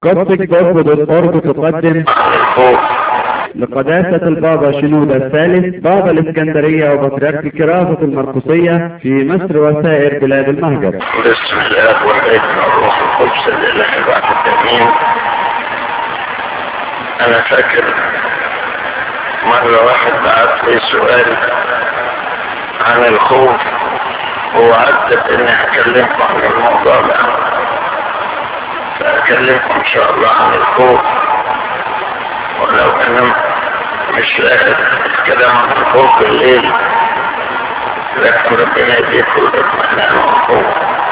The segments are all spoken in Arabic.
قصة جسد تقدم لقداسة البابا شنودة الثالث بابا الإسكندرية وبطريرك كراسة المرقسية في مصر وسائر بلاد المهجر. بسم الله والابن والروح القدس الإله الواحد الآمين. أنا فاكر مرة واحد بعت لي سؤال عن الخوف ووعدت إني أكلمكم عن الموضوع ده، فأكلمكم إن شاء الله عن الخوف، ولو أنا مش لاقي الكلام عن الخوف بالليل، لكن ربنا يديكم الاطمئنان والخوف.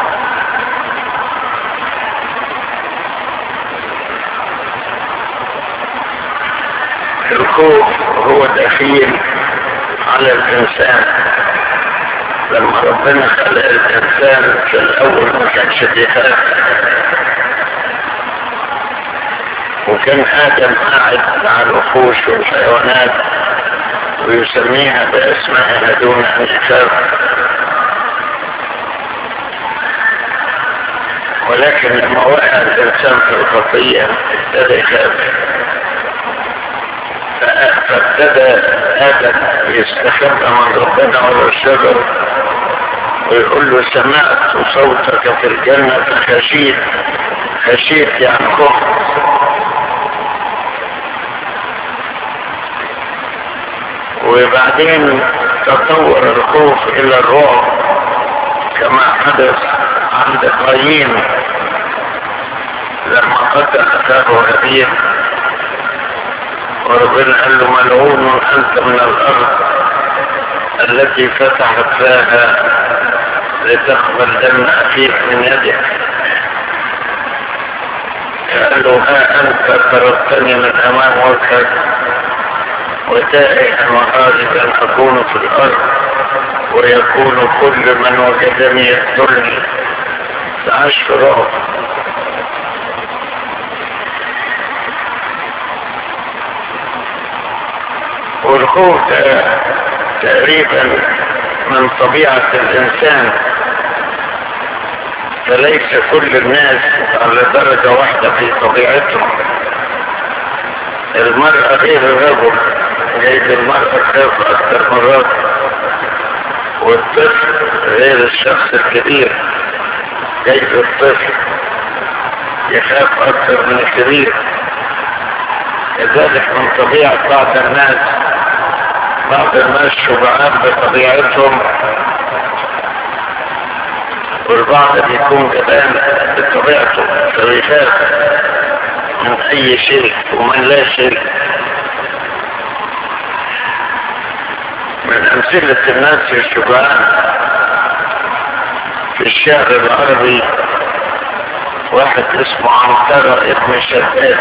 الخوف هو دخيل على الإنسان. لما ربنا خلق الإنسان في الأول ما كانش بيخاف، وكان آدم قاعد مع الوحوش والحيوانات ويسميها بأسمائها دون أن يخاف، ولكن لما وقع الإنسان في الخطية ابتدى يخاف، فابتدى آدم يستخبى من ربنا على الشجر ويقول له سمعت صوتك في الجنة فخشيت. خشيت يعني خفت. وبعدين تطور الخوف إلى الرعب كما حدث عند قايين لما قتل أخاه هابيل، وربنا قال له ملعون أنت من الأرض التي فتحت فاها لتقبل دم أخيك من يدك. قال له ها أنت طردتني من أمام وجهك وتائها وهاربا أكون في الأرض ويكون كل من وجدني يقتلني. فعاش في رعب. والخوف تقريبا من طبيعة الإنسان، فليس كل الناس على درجة واحدة في طبيعتهم. المرأة غير الرجل، جايز المرأة تخاف أكثر مرات، والطفل غير الشخص الكبير، جايز الطفل يخاف أكثر من الكبير. كذلك من طبيعة بعض الناس شجعان بطبيعتهم، والبعض بيكون جبان بطبيعته فبيخاف من أي شيء ومن لا شيء. من أمثلة الناس الشجعان في الشعر العربي واحد اسمه عنترة ابن شداد.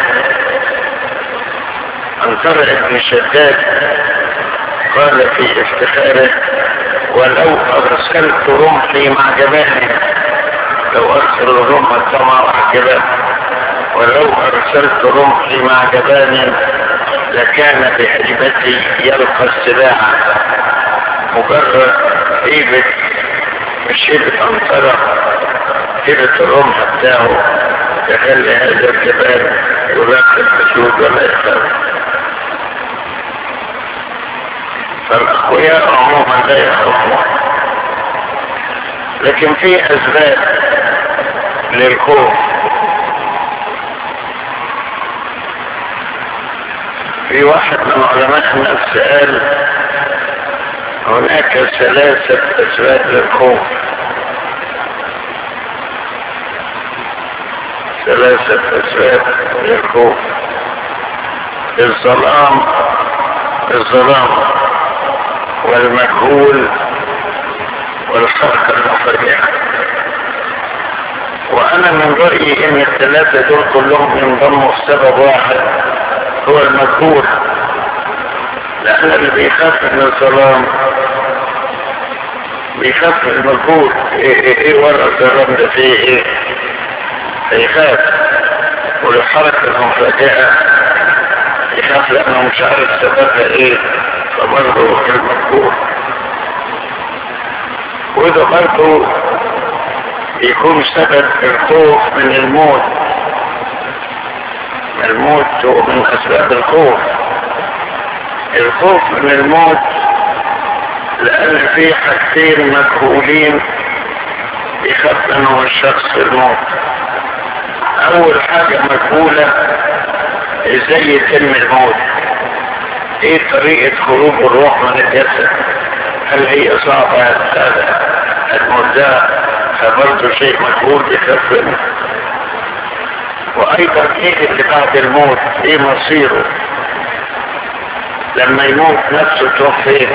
عنترة ابن شداد قال في افتخاره ولو أرسلت رمحي مع جباني، لو أرسل الرمح الطمع مع جباني، ولو أرسلت رمحي مع جباني لكان بهيبتي يلقى السلاح. مجرد هيبة، مش هيبة عنترة، هيبة الرمح بتاعه يخلي هذا الجبان يلاقي الحشود ولا يخاف. فالأقوياء عموما لا يخافون، لكن في أسباب للخوف. في واحد من علماء النفس قال هناك 3 أسباب للخوف. 3 أسباب للخوف. الظلام والمجهول والحركة المفاجئة. وأنا من رأيي إن ال3 دول كلهم ينضموا في سبب واحد هو المجهول، لأن اللي بيخاف من الظلام بيخاف من المجهول. إيه ورا الظلام ده فيه إيه؟ يخاف. والحركة المفاجئة يخاف لأنه مش عارف سببها إيه، فبرضه المجهول. وإذا برضه يكون سبب الخوف من الموت، الموت هو من أسباب الخوف. الخوف من الموت لأن في حاجتين مجهولين يخاف منهم الشخص الموت. أول حاجة مجهولة إزاي يتم الموت، إيه طريقة خروج الروح من الجسد، هل هي صعبة الموت؟ فبرضه شيء مجهول يخاف منه. وأيضا إيه اللي بعد الموت، إيه مصيره لما يموت نفسه تروح فين؟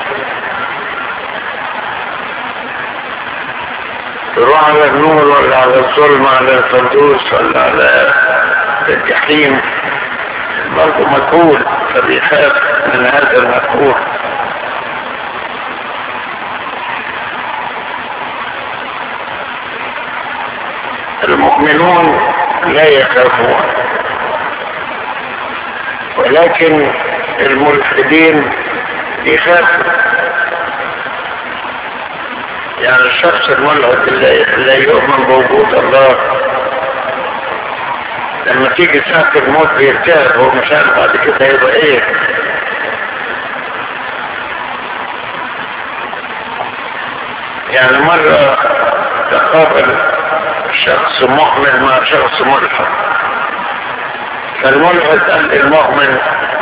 تروح على النور ولا على الظلم، على الفردوس ولا على الجحيم؟ برضه مجهول، فبيخاف من هذا المجهول. المؤمنون لا يخافون، ولكن الملحدين يخافوا. يعني الشخص الملحد لا يؤمن بوجود الله لما تيجي ساعة الموت بيرتعب، هو مش عارف بعد كده يبقى ايه. يعني مرة تقابل شخص مؤمن مع شخص ملحد، فالملحد قال للمؤمن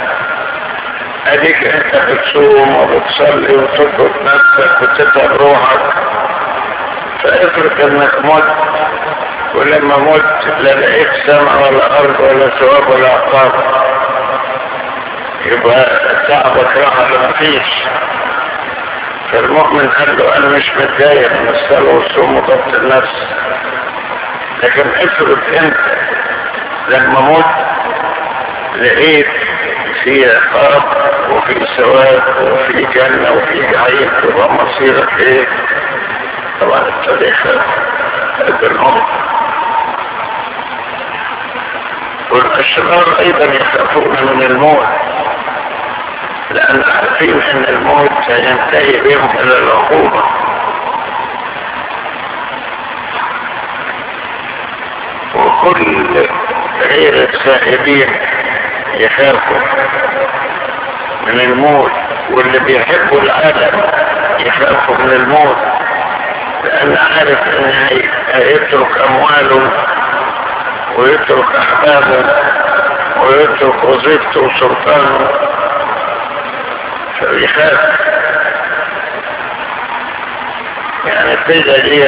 اديك انت بتصوم وبتصلي وتضبط نفسك وتتعب روحك، فافرض انك مت ولما مت لا لقيت سماء ولا ارض ولا ثواب ولا عقاب، يبقى تعبك راح ولا مفيش. فالمؤمن قال له انا مش متضايق من الصلاه والصوم وضبط النفس، لكن افرض انت لما مت لقيت في عقاب وفي ثواب وفي جنة وفي جحيم، تبقى مصيرك ايه؟ طبعا التاريخ بالهم. والاشرار ايضا يخافون من الموت، لان عارفين ان الموت سينتهي بهم الى العقوبة. وكل غير السائبين يخافوا من الموت، واللي بيحبوا العالم يخافوا من الموت، لأن عارف ان هيترك امواله ويترك احبابه ويترك وظيفته وسلطانه، فبيخاف. يعني الفيدة دي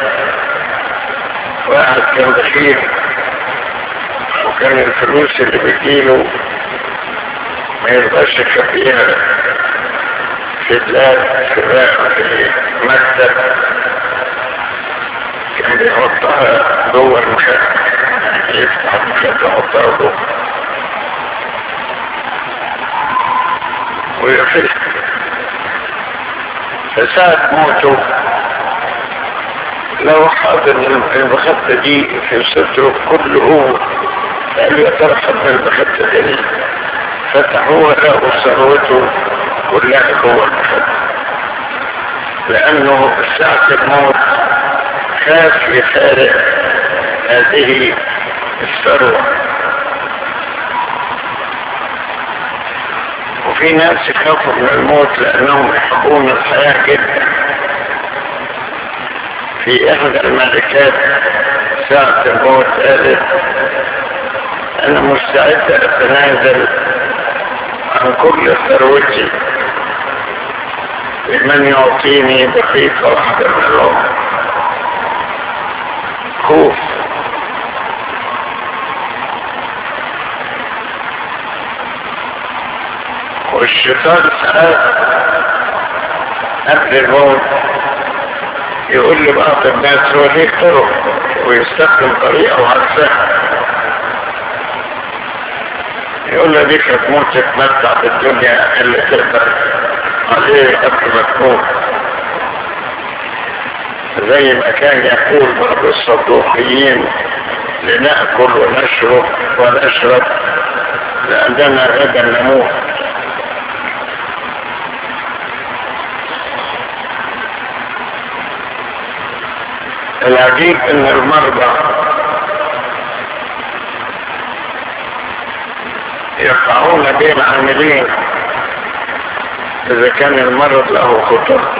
واحد كان بخيل وكان الفلوس اللي بتجيله ما يرضاش يخبيها في بلاد في مكتب، كان بيحطها جوه المخدة، يفتح المخدة يحطها جوه ويقفل. فساعة موته لو حاضر المخدة دي في صدره كله، قال يا ترى حضر المخدة دي، فتحوها لقوا ثروته كلها جوه المخدة، لأنه ساعة الموت خاف يفارق هذه الثروة. وفي ناس يخافوا من الموت لأنهم يحبون الحياة جدا. في إحدى الملكات ساعة الموت قالت أنا مستعدة أتنازل عن كل ثروتي لمن يعطيني دقيقة واحدة من العمر. خوف. والشيطان ساعات قبل الموت يقول لبعض الناس هو ليه طرق ويستخدم طريقة وعكسها، يقول له ديك هتموت تتمتع بالدنيا اللي تقدر عليه قبل ما تموت، زي ما كان يقول بعض الصدوقيين لنأكل ونشرب لأننا غدا نموت. العجيب ان المرضى يقعون بين عاملين إذا كان المرض له خطر.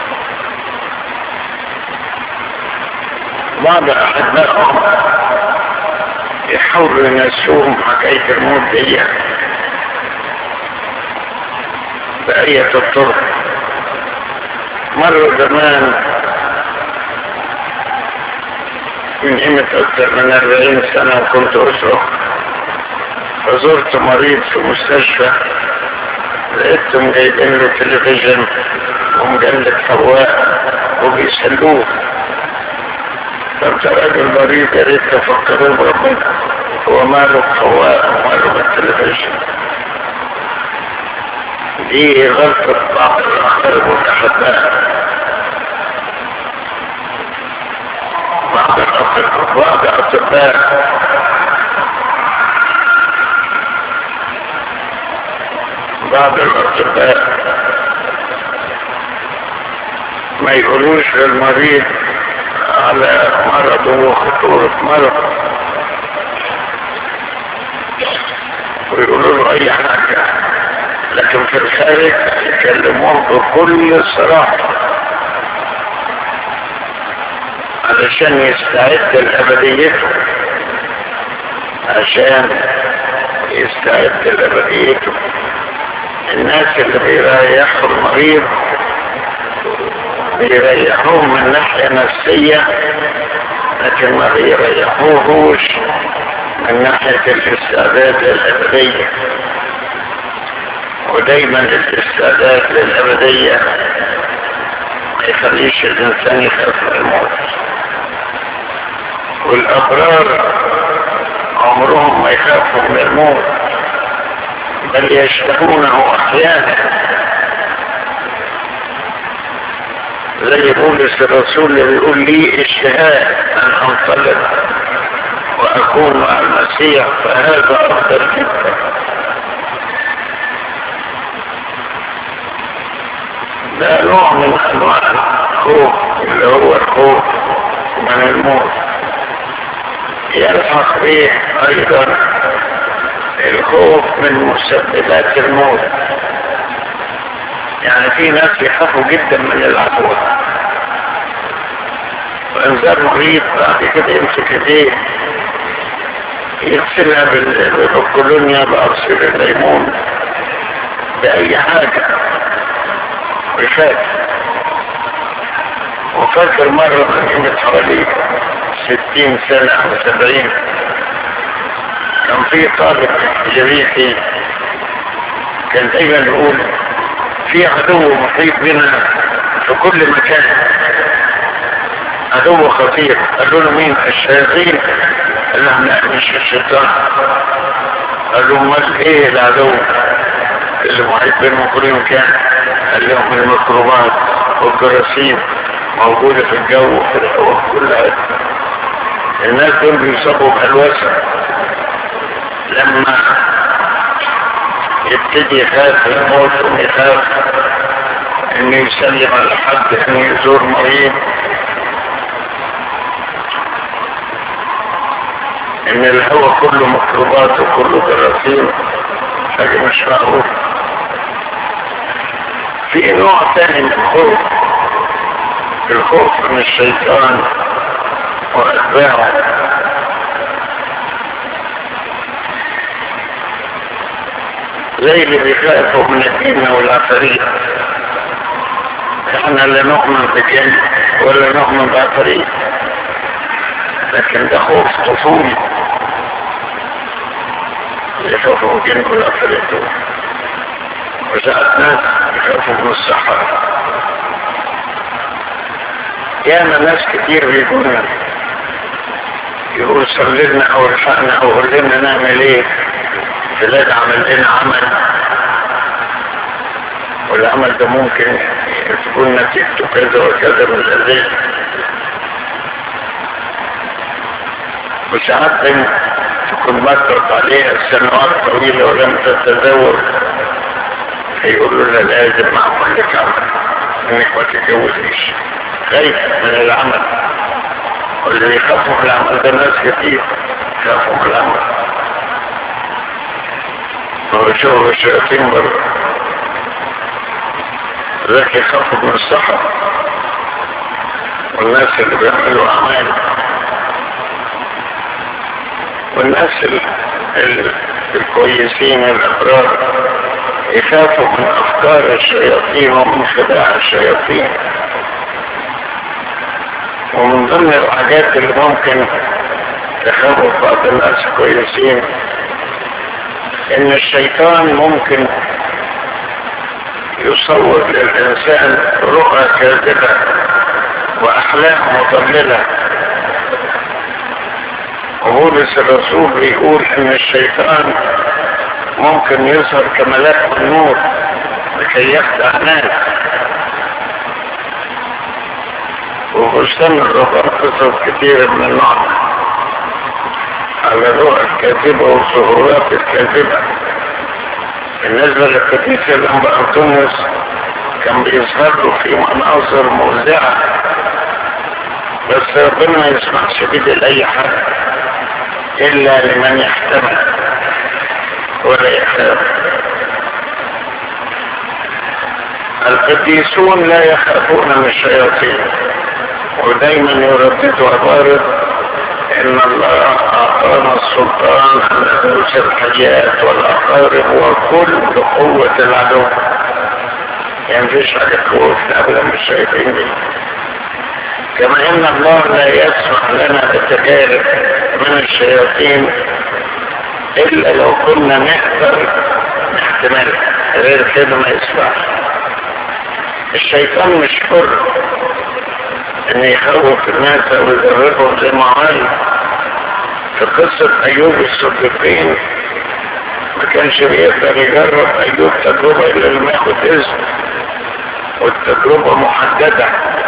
بعض أحبائهم يحاولوا ينسوهم حكاية الموت دي بأية الطرق. مرة زمان من قيمة أكثر من 40 سنة وكنت أصرخ، فزرت مريض في مستشفى، لقيتهم جايبين له تلفزيون ومجلة حواء وبيسألوه، فأنت راجل مريض يا ريت تفكروا بربنا، هو ماله بحواء وماله بالتلفزيون؟ دي غلطة بعض الأخطار المتحدثة. بعض الأطباء ما يقولوش للمريض على مرضه وخطورة مرض، ويقولوا له أي حاجة، لكن في الخارج يكلموه بكل صراحة علشان يستعد لأبديته، الناس اللي بيريحوا المريض بيريحوه من ناحية نفسية، لكن ما بيريحوهوش من ناحية الاستعداد للأبدية. ودايما الاستعداد للأبدية ما يخليش الإنسان يخاف من الموت. والأبرار عمرهم ما يخافوا من الموت، بل يشتهونه أحيانا، زي بولس الرسول اللي بيقول لي اشتهاء أن أنطلق وأكون مع المسيح، فهذا أفضل جدا. ده نوع من أنواع الخوف اللي هو الخوف من الموت. يلحق به أيضا الخوف من مسببات الموت. يعني في ناس يخافوا جدا من العدوى، وإنزال مريض بعد كده يمسك ايديه يغسلها بالكولونيا بأرسل الليمون بأي حاجة ويخاف. وفاكر مرة من قيمة حوالي 60 سنة أو 70 كان في طالب جريحي كان دايما يقول في عدو محيط بنا في كل مكان، عدو خطير. قالوا له مين؟ الشياطين. قال لهم لا مش الشيطان. قال لهم امال ايه العدو اللي محيط بينهم كل مكان؟ قال لهم الميكروبات والجراثيم موجودة في الجو وفي الهواء في كل حاجة. الناس دول بيصابوا بهلوسة لما يبتدي يخاف الموت ويخاف انه يسلم على حد، انه يزور مريض، ان الهواء كله ميكروبات وكله جراثيم، حاجة مش معقول. في نوع ثاني من الخوف من الشيطان وأتباعه. زي اللي بيخافوا من الجن والعفاريت. احنا لا نؤمن بالجن ولا نؤمن بالعفاريت، لكن ده خوف طفولي يخافوا الجن والعفاريت. وساعات ناس يخافوا من السحرة. ياما ناس كتير بيقولنا يقول صلي لنا او الحقنا او قول لنا نعمل ايه، فلان عمل لنا عمل، والعمل ده ممكن تكون نتيجته كذا وكذا من الأذية. وساعات تكون مرت عليها سنوات طويلة ولم تتزوج، هيقولوا لها لازم اعمل لك عمل انك ما تتجوزيش، خايف من العمل. واللي يخافوا من العمل ده ناس كتير يخافوا من العمل. وشغل الشياطين برضه. ذلك يخافوا من السحر والناس اللي بيعملوا أعمال، والناس الكويسين الأبرار يخافوا من أفكار الشياطين ومن خداع الشياطين. ومن ضمن الحاجات اللي ممكن تخوف بعض الناس الكويسين إن الشيطان ممكن يصور للإنسان رؤى كاذبة وأحلام مضللة. وبولس الرسول بيقول إن الشيطان ممكن يظهر كملاك النور لكي يخدع الناس. وبستان الرهبان قصص كتير من النوع على الرؤى الكاذبة والظهورات الكاذبة. بالنسبة للقديس الأنبا أنطونيوس كان بيظهر له في مناظر موزعة، بس ربنا ما يسمحش بيه لأي حد إلا لمن يحتمل ولا يخاف. القديسون لا يخافون من الشياطين، ودايما يرددوا عبارة إن الله أعطانا السلطان أن ندوس الحياة والأقارب وكل قوة العدو. يعني مفيش حاجة تخوفنا أبدا من الشياطين دي. كما إن الله لا يسمح لنا بالتجارب من الشياطين إلا لو كنا نقدر نحتملها، غير كده ما يسمحش. الشيطان مش حر ان يخوف الناس او يجربهم زي ما عمل في قصة ايوب الصديقين. ما كانش بيقدر يجرب ايوب تجربة الا لما ياخد اذن، والتجربة محددة.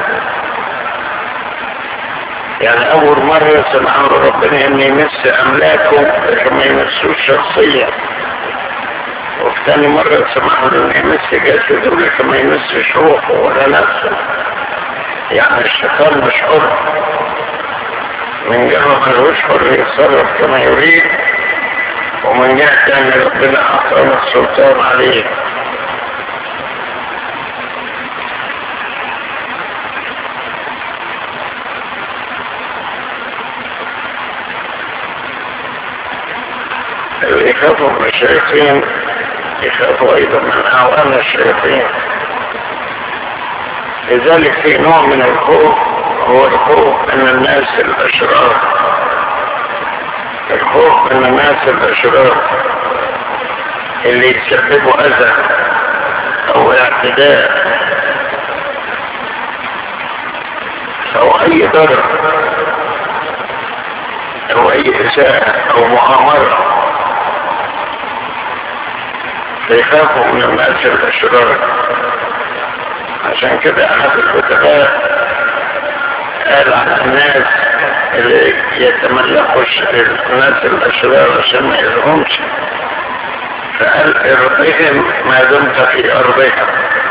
يعني اول مرة سمعوا ربنا ان يمس املاكه لكن ما يمسوش شخصيا، وفي ثاني مرة سمعوا ان يمس جسده لكن ما يمسش روحه ولا نفسه. يعني الشيطان مش حر، من جهة ملوش حر يتصرف كما يريد، ومن جهة تاني ربنا أعطانا السلطان عليه. اللي يخافوا من الشياطين يخافوا أيضا من أعوان الشياطين. لذلك في نوع من الخوف هو الخوف من الناس الأشرار. الخوف من الناس الأشرار اللي يسببوا أذى أو اعتداء أو أي ضرر أو أي إساءة أو مؤامرة، فيخافوا من الناس الأشرار. عشان كده أحد الكتباء قال عن الناس اللي يتملكوا الناس الأشرار عشان ما يرهمش، فقال ارضهم ما دمت في أرضهم،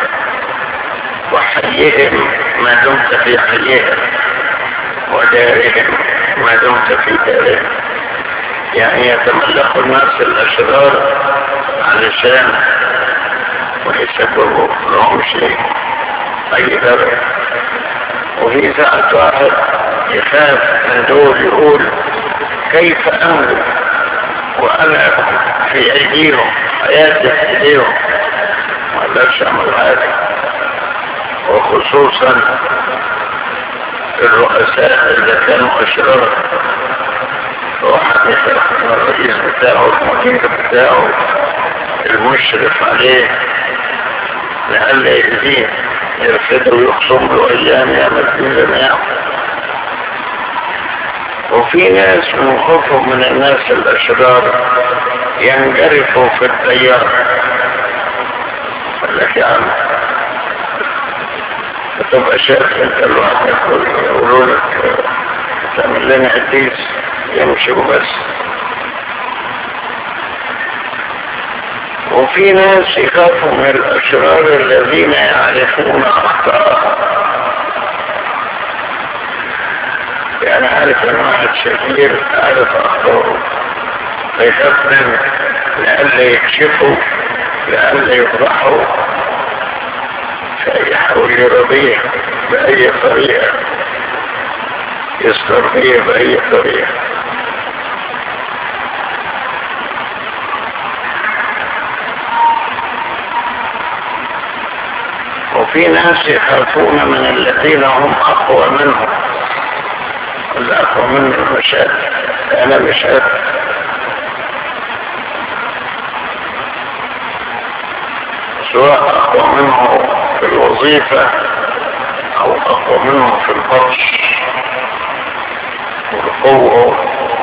وحيهم ما دمت في حيهم، ودارهم ما دمت في دارهم. يعني يتملكوا الناس الأشرار علشان ما يسببوا لهم شيء أي ضرر. وفي ساعة واحد يخاف من دول يقول كيف أملك وأنا في أيديهم، حياتي في أيديهم، ما أقدرش أعمل حاجة. وخصوصا الرؤساء اللي كانوا أشرار، واحد يخاف من الرئيس بتاعه، المدير بتاعه، المشرف عليه، لألا يأذيه، يرفضه ويخصم له أيام يعمل فيه جميع. وفي ناس من خوفهم من الناس الأشرار ينجرفوا في التيار. قال لك يا عم تبقى شايف انت الواحد يقولوا لك تعمل لنا قديس يمشي وبس. وفي ناس يخافوا من الأشرار الذين يعرفون أخطاء. يعني عارف ان واحد شرير عارف أخطاءه فيخاف منه لألا يكشفوا، لألا يفضحوا، فيحاول يرضيه بأي طريقة، يسترضيه بأي طريقة. وفي ناس يخافون من الذين هم أقوى منهم، الأقوى منهم مش قادر، أنا مش قادر. سواء أقوى منه في الوظيفة أو أقوى منه في البطش والقوة.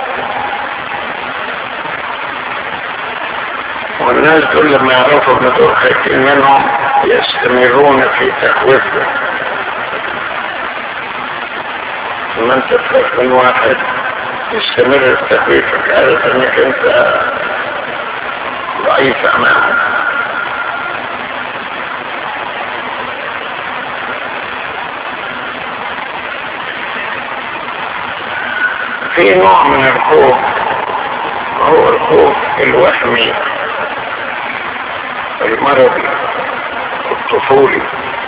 والناس دول لما يعرفوا ان دول خايفين منهم يستمرون في تخويفهم. لما انت تخاف من واحد يستمر في تخويفك، عارف انك انت ضعيف امامه. في نوع من الخوف هو الخوف الوهمي المرضي الطفولي.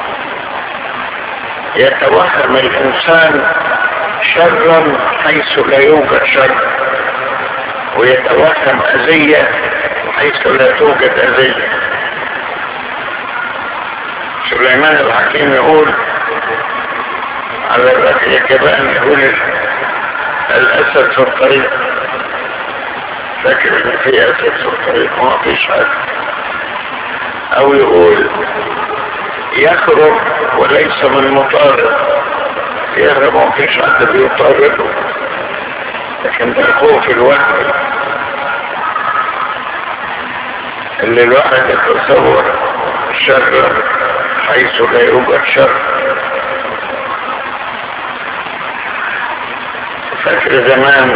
يتوهم الإنسان شرا حيث لا يوجد شر، ويتوهم أذية حيث لا توجد أذية. سليمان الحكيم يقول على الرأي كمان، يقول الأسد في الطريق، فاكر ان في أسد في الطريق وما فيش حاجة. او يقول يخرج وليس من مطارد، يهرب وما فيش حد بيطارده. لكن ده الخوف الوهمي اللي الواحد يتصور الشر حيث لا يوجد شر. فاكر زمان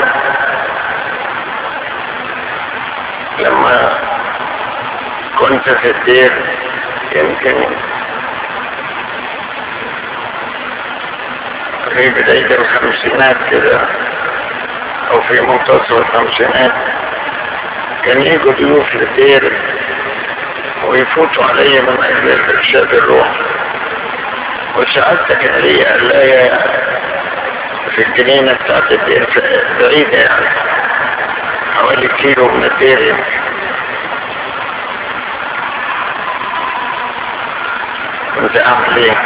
لما كنت في الدير، يمكن في بداية الخمسينات كده او في منتصف الخمسينات، كان يجوا ضيوف الدير ويفوتوا علي من اجل الارشاد الروحي. وساعات كان لي قلاية في الجنينة بتاعت الدير بعيدة، يعني حوالي كيلو من الدير يمكن. كنت اعمل ايه؟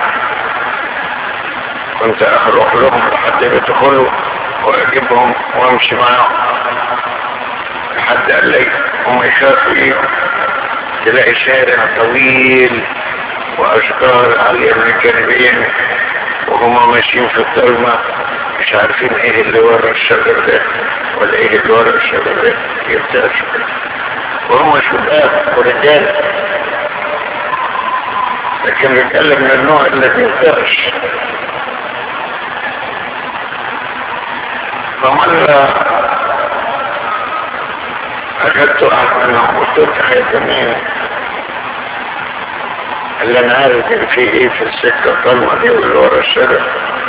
كنت اروح لهم لحد يدخلوا واجيبهم وامشي معهم لحد قال لي هم يخافوا ايه؟ تلاقي شارع طويل واشجار على الجانبين وهم ماشيين في الظلمة مش عارفين ايه اللي ورا الشجر ده ولا ايه اللي ورا الشجر ده، يبتاشوا وهم شباب ورجال. لكن الرجال من النوع الذي يبتاش. فمرة أخذت واحد منهم قلت له يا جميل اللي أنا عارف كان في إيه في السكة الضلمة دي واللي ورا الشجر.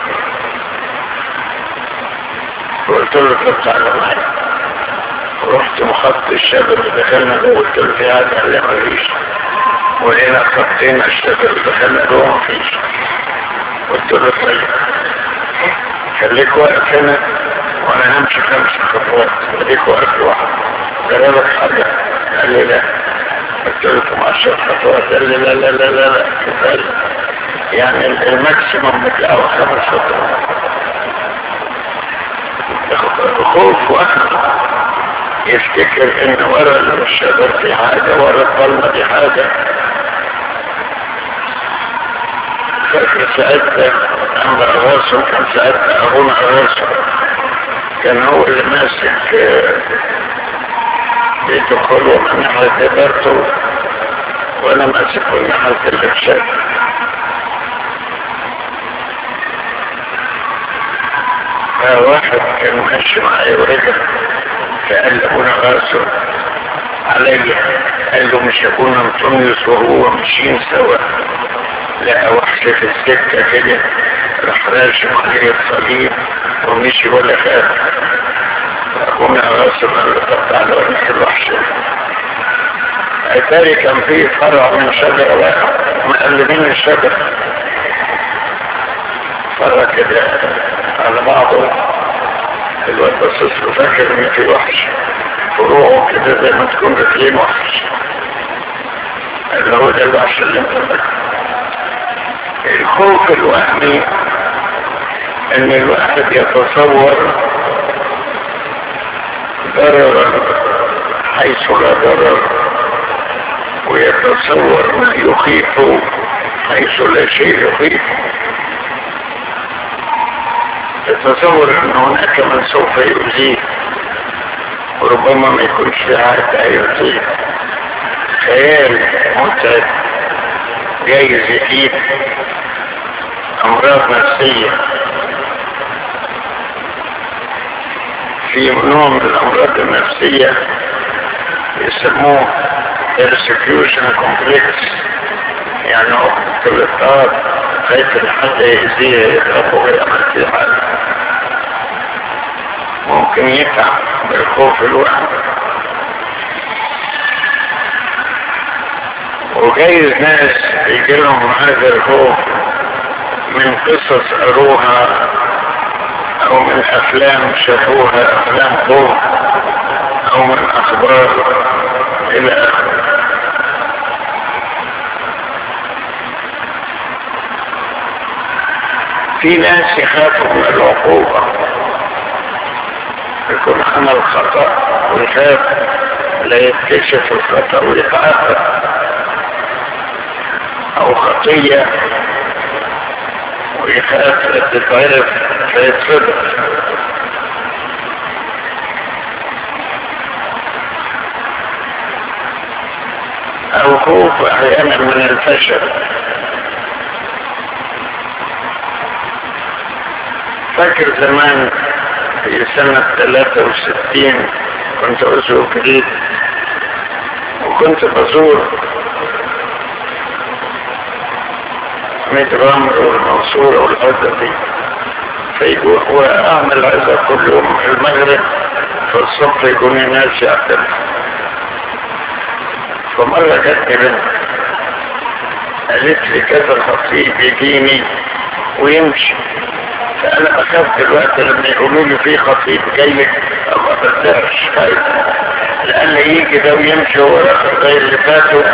قلت له طب تعالى معايا. ورحت مخط الشجر ودخلنا جوه. قلت له في حاجة؟ قال لي مفيش. ولقينا خطينا الشجر ودخلنا جوه مفيش. قلت له طيب خليك واقف هنا وانا همشي 5 خطوات، خليك واقف لوحدك. جربك حاجة؟ قال لي لا. قلت له 10 خطوات. قال لي لا لا لا لا لا كفاية، يعني الماكسيمم بتاعه 5 خطوات. خوف واحد يفتكر ان ورا الشجر في حاجة، ورا الظلمة في حاجة. فاكر ساعتها عند الرسول، كان ساعتها ابونا الرسول كان هو اللي ماسك بيت الخلوة من ناحية إدارته وانا ماسك من ناحية الإرشاد. فواحد كان ماشي معي ورجع فقال لابونا الرسول علي، قال له مش هكون انطونيوس وهو ماشيين سوا، لقى وحشة في السكة كده راح راشم عليه الصليب ومشي ولا خاف. أبونا الرسول قال له طب تعالى وريك الوحشة. اتاري كان فيه فرع من شجرة واحد مقلبين الشجرة فرع كده على بعضه. الواد بصص له فاكر ان في وحش فروعه كده زي ما تكون رجلين وحش، اللي هو ده الوحش اللي انت فاكره. الخوف الوهمي ان الواحد يتصور ضررا حيث لا ضرر، ويتصور ما يخيفه حيث لا شيء يخيفه. يتصور ان هناك من سوف يؤذيه وربما ما يكونش في حاجة يؤذيه. خيال متعب جايز يجيب امراض نفسية. في نوع من الامراض النفسية يسموه persecution complex، يعني وقت الاضطهاد خايف ان حد يأذيه يضربه ويعمل فيه حاجة، ممكن يتعب بالخوف الوهم. وجايز ناس يجيلهم هذا الخوف من قصص قروها او من افلام شافوها، افلام خوف او من اخبار الى اخره. في ناس يخافوا من العقوبة، يكون عمل خطأ ويخاف لا يكتشف الخطأ ويتعاقب، او خطية ويخاف تتعرف فيتفضل. او خوف احيانا من الفشل. فاكر زمان في سنة 63 كنت أسوق جديد وكنت بزور ميت غامر والمنصورة والعزة دي، وأعمل عزة كل يوم في المغرب، فالصبح يكون الناس يعتمد. فمرة جاتني بنت قالت لي كذا خطيب يجيني ويمشي، فأنا أخاف دلوقتي لما يقولوا لي في خطيب جاي لك أما بتدرش خايف لأن يجي ده ويمشي ورا زي اللي فاتوا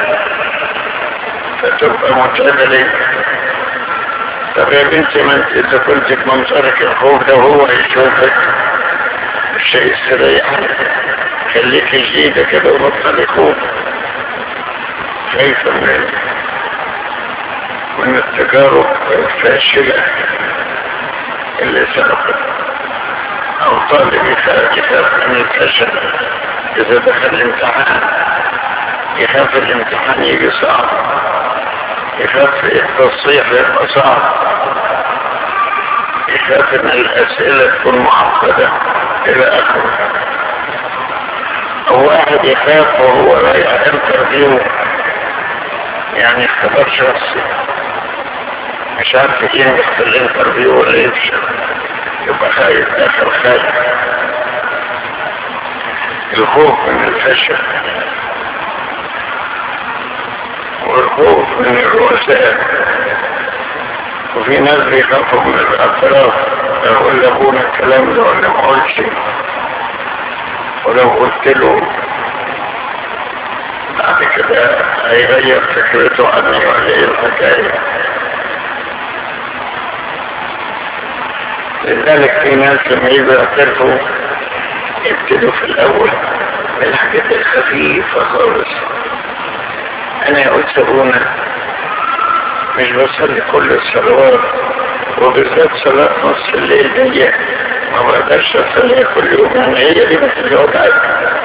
فتبقى متعبة ليك. طب يا بنتي ما انت إذا كنت بمنظرك الخوف ده وهو يشوفك الشيء السريع خليك جديدة كده وبطل خوف. خايفة من التجارب الفاشلة اللي سبقت، او طالب يخاف من الفشل اذا دخل الامتحان، يخاف الامتحان يجي صعب، يخاف التصحيح يبقى صعب، يخاف ان الاسئلة تكون معقدة الى اخره. او واحد يخاف وهو رايح انترفيو، يعني اختبار شخصي، مش عارف ينجح في الانترفيو ولا يفشل، يبقى خايف داخل خايف. الخوف من الفشل والخوف من الرؤساء. وفي ناس بيخافوا من الاعتراف، يقول لابونا الكلام ده ولا ما قلتش، ولو قلت له بعد كده هيغير فكرته عني ولا ايه الحكايه. لذلك في ناس لما يجوا يعترفوا يبتدوا في الاول بالحاجات الخفيفة خالص. انا يا أستاذ مش بصلي كل الصلوات، وبالذات صلاة نص الليل دي ما بقدرش اصليها كل يوم، يعني هي دي بس اللي وضعت.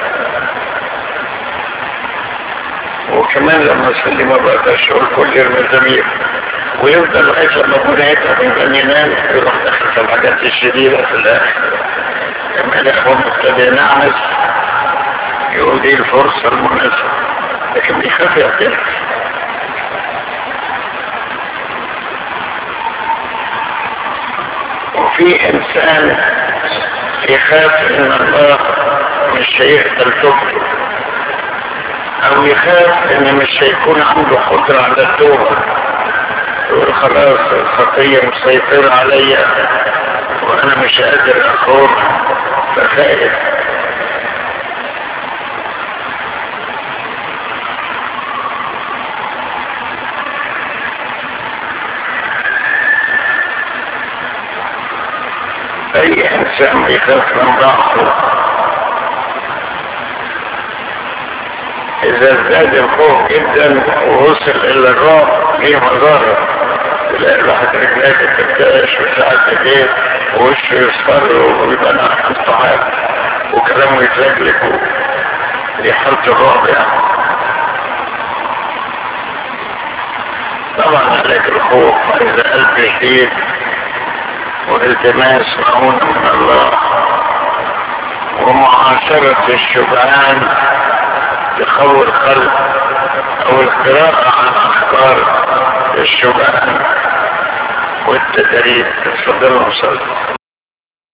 وكمان لما اصلي ما بقدرش اقول كل المزامير، ويفضل لغاية لما ابونا يتعب يبقى ينام يروح داخل في الحاجات الشديدة في الاخر. لما الاخوة مبتدئ نعمس يقول دي الفرصة المناسبة، لكن بيخاف يعترف. وفي انسان يخاف ان الله مش هيقبل توبته او او يخاف ان مش هيكون عنده قدرة على التوبة، يقول خلاص الخطية مسيطرة عليا وانا مش قادر اخرج، فخائف. اي انسان يخاف من ضعفه اذا ازداد الخوف جدا ووصل الى الرعب ليه مضرة. تلاقي الواحد رجليه بتتكاش وساعات ايديه ووشه يصفر ويبقى نحن الصحاب وكلامه يتلجلك، دي حالة الرعب يعني. طبعا علاج الخوف اذا قلب جديد والتماس معونة من الله ومعاشرة الشبعان تقوي القلب، او القراءة عن افكار الشبعان والتدريب. تفضلوا صلوا.